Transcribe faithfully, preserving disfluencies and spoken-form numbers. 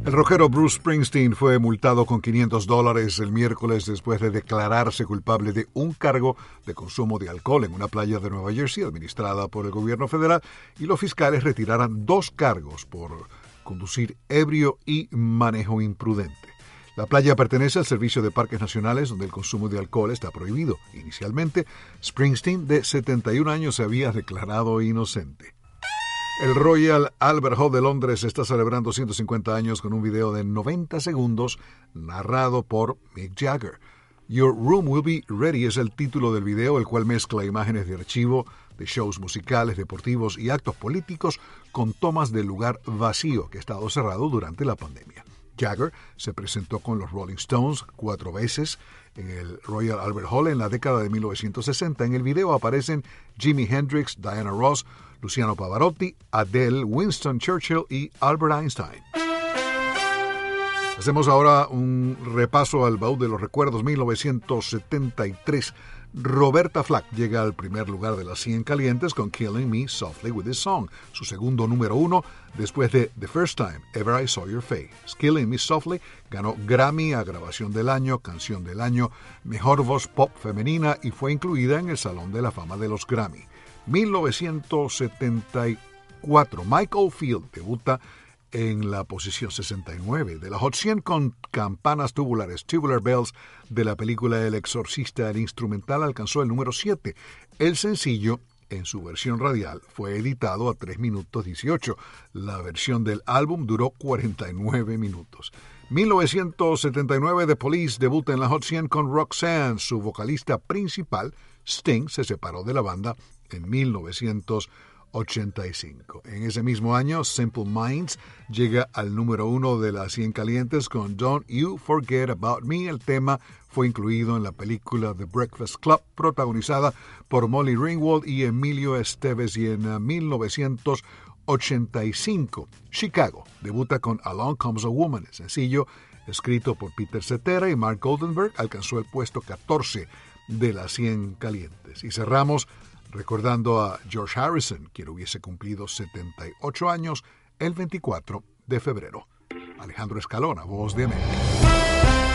El rockero Bruce Springsteen fue multado con quinientos dólares el miércoles después de declararse culpable de un cargo de consumo de alcohol en una playa de Nueva Jersey administrada por el gobierno federal, y los fiscales retiraron dos cargos por conducir ebrio y manejo imprudente. La playa pertenece al Servicio de Parques Nacionales, donde el consumo de alcohol está prohibido. Inicialmente, Springsteen, de setenta y un años, se había declarado inocente. El Royal Albert Hall de Londres está celebrando ciento cincuenta años con un video de noventa segundos narrado por Mick Jagger. Your Room Will Be Ready es el título del video, el cual mezcla imágenes de archivo de shows musicales, deportivos y actos políticos con tomas del lugar vacío que ha estado cerrado durante la pandemia. Jagger se presentó con los Rolling Stones cuatro veces en el Royal Albert Hall en la década de mil novecientos sesenta. En el video aparecen Jimi Hendrix, Diana Ross, Luciano Pavarotti, Adele, Winston Churchill y Albert Einstein. Hacemos ahora un repaso al baúl de los recuerdos. mil novecientos setenta y tres. Roberta Flack llega al primer lugar de las cien calientes con Killing Me Softly With This Song, su segundo número uno después de The First Time Ever I Saw Your Face. Killing Me Softly ganó Grammy a Grabación del Año, Canción del Año, Mejor Voz Pop Femenina y fue incluida en el Salón de la Fama de los Grammy. mil novecientos setenta y cuatro. Mike Oldfield debuta en la posición sesenta y nueve de la Hot cien con Campanas Tubulares, Tubular Bells, de la película El Exorcista. El instrumental alcanzó el número siete. El sencillo, en su versión radial, fue editado a tres minutos dieciocho. La versión del álbum duró cuarenta y nueve minutos. mil novecientos setenta y nueve, The Police debuta en la Hot cien con Roxanne. Su vocalista principal, Sting, se separó de la banda en mil novecientos ochenta y cinco. En ese mismo año, Simple Minds llega al número uno de las cien calientes con Don't You Forget About Me. El tema fue incluido en la película The Breakfast Club, protagonizada por Molly Ringwald y Emilio Estevez. Y en mil novecientos ochenta y cinco, Chicago debuta con Along Comes a Woman. El sencillo, escrito por Peter Cetera y Mark Goldenberg, alcanzó el puesto catorce de las cien calientes. Y cerramos recordando a George Harrison, quien hubiese cumplido setenta y ocho años el veinticuatro de febrero. Alejandro Escalona, Voz de América.